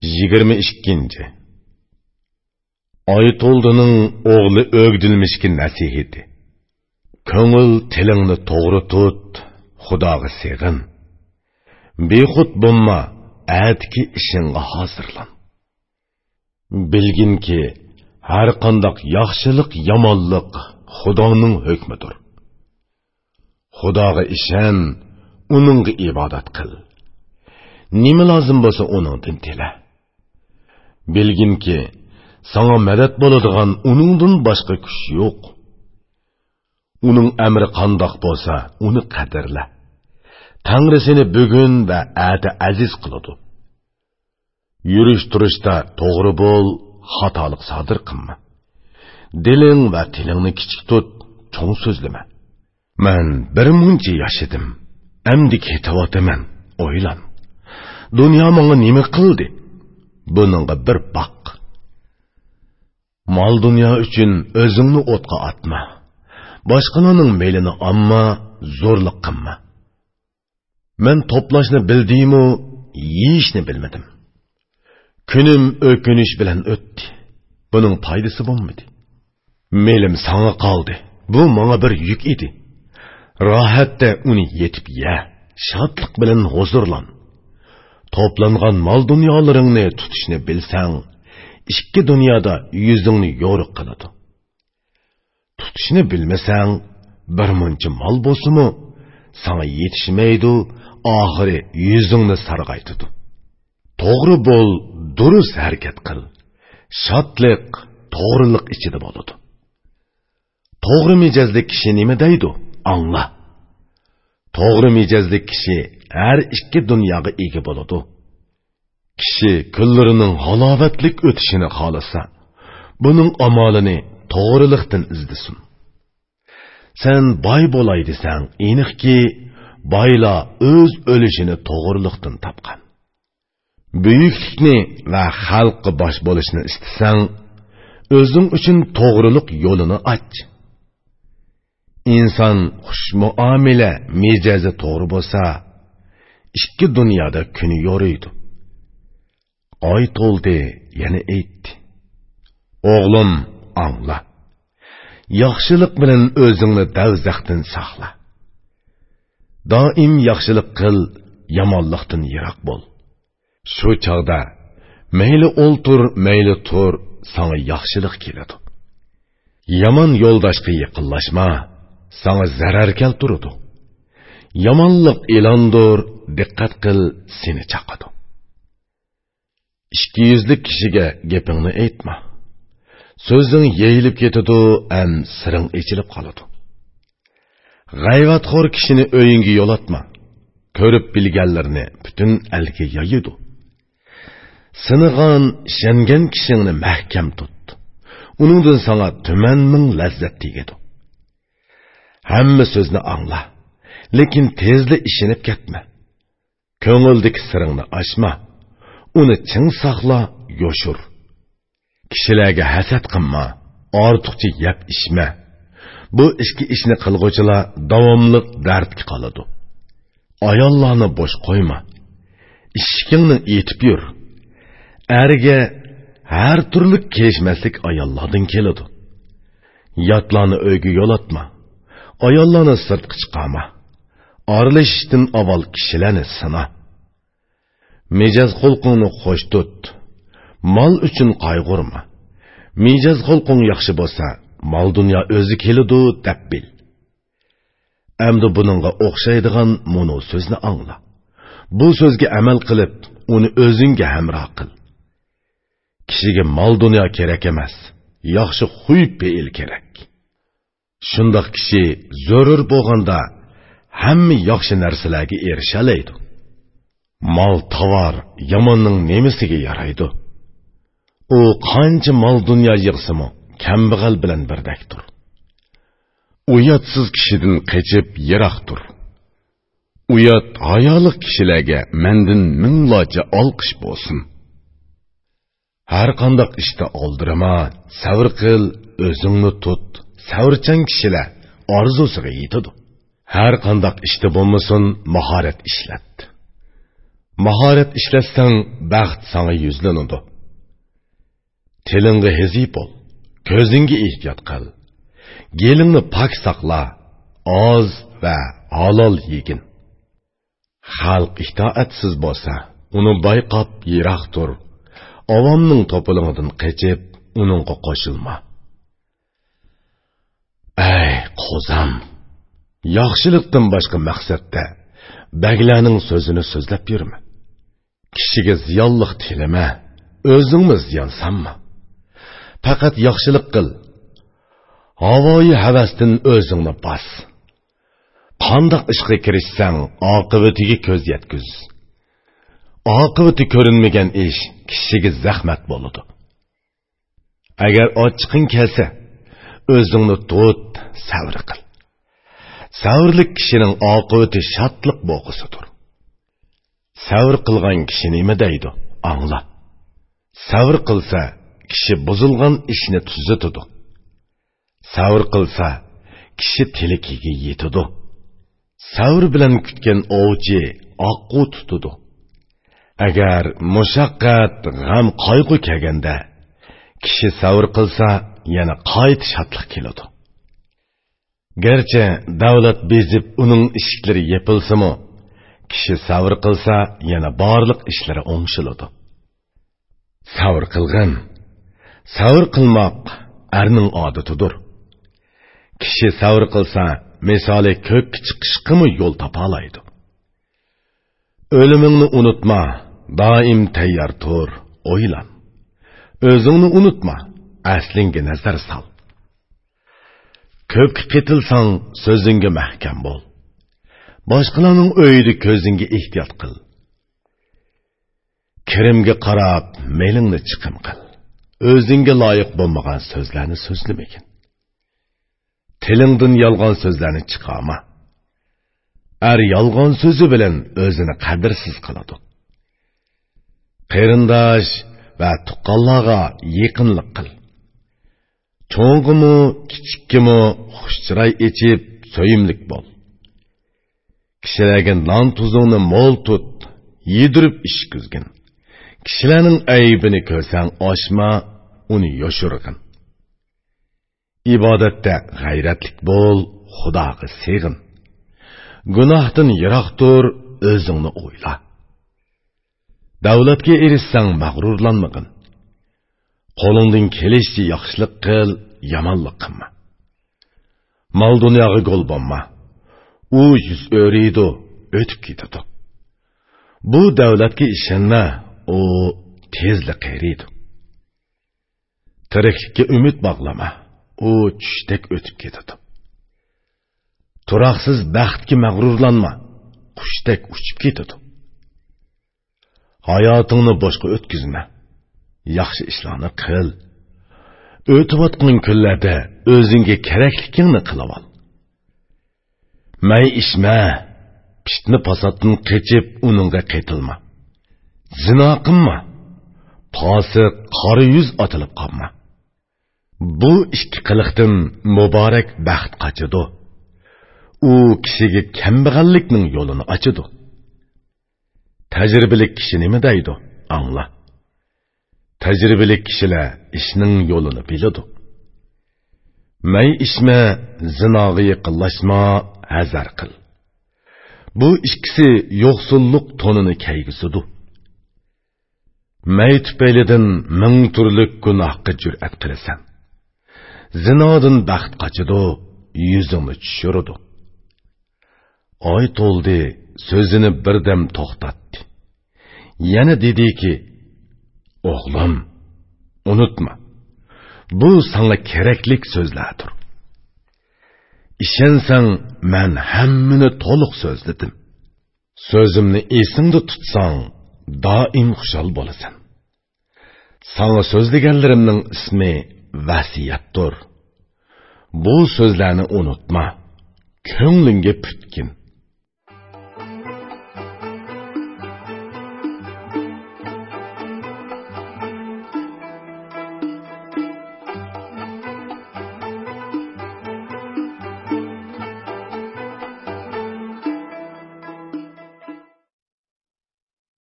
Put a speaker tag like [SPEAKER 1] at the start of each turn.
[SPEAKER 1] 22. Aytoldining o'g'li o'gdilmishki nasihati. Ko'ngil tilingni to'g'ri tut, Xudoga sig'in. Bexud bo'lma, atki ishingga hozirlan. Bilginki, har qandoq yaxshilik, yomonlik Xudoning hukmidir. Xudoga ishon, uningga ibodat qil. Nima lozim bo'lsa uningdan tila. Bilginki, sana madad bo'ladigan uningdan boshqa kuch yo'q. Uning amri qandoq bo'lsa, uni qadrla. Tangri seni bugun va ati aziz qiladi. Yurish turishda to'g'ri bo'l, xatolik sodir qilma. Diling va tilingni kichik tut, cho'ng so'zlama. Men bir muncha yashadim, endi ketayotaman, o'ylan. Dunyo menga nima qildi? Buningga bir baq. Mol dunyo uchun o'zingni o'tqa atma. Boshqalarning meylini olma, zo'rlik qilma. Men to'plashni bildim-u, yeyishni bilmadim. Kunim o'kinish bilan o'tdi. Buning foydasi bo'lmadi. Melim sana qoldi. Bu menga bir yuk edi. Rohatda uni yetib ye, shodlik bilan huzurlan. Toplangan mol dunyolaringni tutishni bilsang, ikki dunyoda yuzingni yo'riq qiladi. Tutishni bilmasang, bir muncha mol bo'lsa-mu, sana yetishmaydi, oxiri yuzingni sarg'aytadi. To'g'ri bo'l, durust harakat qil. Shodlik, to'g'rilik ichida bo'ladi. To'g'ri mijozli kishi nima deydi? Angla. To'g'ri mijozli kishi har ikki dunyoga ega bo'ladi. Kishi kunlarining halovatlik o'tishini xolasa, buning amalini to'g'rilikdan izdisin. Sen boy bo'lay desang, aniqki boylar o'z o'lishini to'g'rilikdan topgan. Buyuklikni va xalqqa bosh bo'lishni istasang, o'zing uchun to'g'rilik yo'lini och. İnsan xushmuomala mijozi to'g'ri bo'lsa, ikki dunyoda kuni yo'riydi. Oy to'ldi, yana aytdi. O'g'lim, angla. Yaxshilik bilan o'zingni davzaqdan saqla. Doim yaxshilik qil, yomonlikdan yiroq bo'l. Shu chog'da mayli o'ltir, mayli tur, sana yaxshilik keladi. Yomon yo'ldoshga yaqinlashma, sana zarar keltiradi. Yomonlik e'londir, diqqat qil, seni chaqadi. Ikki yuzli kishiga gapingni aytma. So'zing yeyilib ketadi, ham siring ichilib qoladi. G'ayvatxo'r kishini o'yinga yo'latma. Ko'rib bilganlarni butun elga yoyidi. Sinigan, ishongan kishingni mahkam tut. Uningdan sana tuman ming lazzat tegadi. Hamma so'zni angla, lekin tezli ishinib ketma. Ko'ngildagi siringni ochma. Uni chin saqla, yo'shur. Kishilarga hasad qilma, ortiqcha yap ishma. Bu ikki ishni qilg'uvchilar davomli dardga qoladi. Ayollarni bo'sh qo'yma. Ishkingni etib yur. Erga har turli kelishmaslik ayollardan keladi. Yotlarni uyga yo'latma. Ayollarni sirtqa chiqarma. Aralashishdan avval kishilarni sina. Mijoz xulqingni xo'sh tut. Mol uchun qayg'urma. Mijoz xulqing yaxshi bo'lsa, mol dunyo o'zi keladi deb bil. Endi buningga o'xshaydigan mono so'zni angla. Bu so'zga amal qilib, uni o'zingga hamroh qil. Kishiga mol dunyo kerak emas, yaxshi xuy pe'il kerak. Shundoq kishi zarur bo'lganda hamma yaxshi narsalarga erisha oladi. Mol tovar yomonning nemasiga yaraydi? U qancha mol dunyo yig'simi, kambag'al bilan birdakdir. Uyatsiz kishidan qochib yiroq tur. Uyat hayoliq kishilarga mendan minglarcha olqish bo'lsin. Har qanday ishda oldirma, sabr qil, o'zingni tut. Savrchan kishilar orzusiga yetadi. Har qanday ishda bo'lmasin, mahorat ishlat. Maharet işletsang baxt sana yüzlenidu. Tilingga hezip ol, ko'zingga ehtiyot qil. Gelingni pak saqla, oz va halol yegin. Xalq itoatsiz bo'lsa, uni bayqab yiroq tur. Avomning to'polongidan qechib, uningga qo'shilma. Ey qo'zam, yaxshilikdan boshqa maqsadda baglarning so'zini so'zlab yurma. Kishiga ziyonliq tilama, o'zingni ziyon sanma. Faqat yaxshilik qil. Havoyi havasdan o'zingni bos. Qandoq ishga kirishsang, oqibatiga ko'z yetkiz. Oqibati ko'rinmagan ish kishiga zahmat bo'ladi. Agar ochiqing kelsa, o'zingni tut, sabr qil. Savrlik kishining oqibati shodlik bo'lg'usidir. Savr qilgan kishi nima deydi? Angla. Savr qilsa, kishi buzilgan ishni tuzatadi. Savr qilsa, kishi tilikiga yetadi. Savr bilan kutgan ovchi oqqu tutadi. Agar mushaqqat, g'am, qayg'u kelganda, kishi savr qilsa, yana qayt shodlik keladi. Gerçi davlat bezib uning ishiklari yepilsa-mu, kishi savr qilsa, yana barliq ishlari o'ngshiladi. Savr qilgan, savr qilmoq erning odatidir. Kishi savr qilsa, misoli ko'k chiqishqimi yo'l topalaydi. O'limingni unutma, doim tayyor tur, o'ylan. O'zingni unutma, aslinga nazar sol. Ko'p ketilsang, so'zingga mahkam bo'l. Boshqalarning o'yida ko'zingga ehtiyot qil. Kirimga qarab, melingni chiqim qil. O'zingga loyiq bo'lmagan so'zlarni so'zlamagin. Tilingdan yolg'on so'zlarni chiqarma. Yolg'on so'zi bilan o'zini qadrsiz qiladi. Qarindosh va tuqqanlarga yaqinlik qil. Cho'ng'imi, kichikkimi xushchiroy echib, so'yimlik bo'l. Kishilarga non tuzingni mo'l tut, yedirib ish kuzgin. Kishilarning aybini ko'rsang oshma, uni yoshirgin. Ibodatda g'ayratlik bo'l, Xudoga sig'in. Gunohdan yiroq tur, o'zingni o'yla. Davlatga erishsang mag'rurlanmagin. Qo'lingdan kelishicha yaxshilik qil, yomonlik qilma. Mol dunyoga go'l bo'lma. U yuz o'riydi, o'tib ketadi. Bu davlatga ishonma, u tezlik qeriydi. Tiriklikka umid bog'lama, u tushdek o'tib ketadi. Turoqsiz baxtga mag'rurlanma, qushdek uchib ketadi. Hayotingni boshqa o'tkazma. Yaxshi ishlarni qil. O'tayotgan kunlarda o'zingga kerakligingni qilib ol. May ishma, fitna fasoddan qechib uningga qaytilma. Zino qilma. Fosiq, qora yuz otilib qolma. Bu ikki qiliqdan muborak baxt qochadi. U kishiga kambag'allikning yo'lini ochadi. Tajribali kishi nima deydi? Angla. Tajribali kishilar ishning yo'lini biladi. May ishma, zinoga yaqinlashma, hazar qil. Bu ikkisi yo'qsullik tonini kayg'isidu. May tufaylidan ming turlik gunohga jur'at qilasan. Zinodan baxt qochadi, yuzingni tushiradi. Oy to'ldi, so'zini birdam to'xtatdi. Yana dediki, o'g'lim, unutma. Bu sana keraklik so'zlardir. Ishonsang, men hammani to'liq so'zladim. So'zimni esingda tutsang, doim xushal bo'lasan. Sana so'zlaganlarimning ismi vasiyatdir. Bu so'zlarni unutma. Ko'nglingga putgin.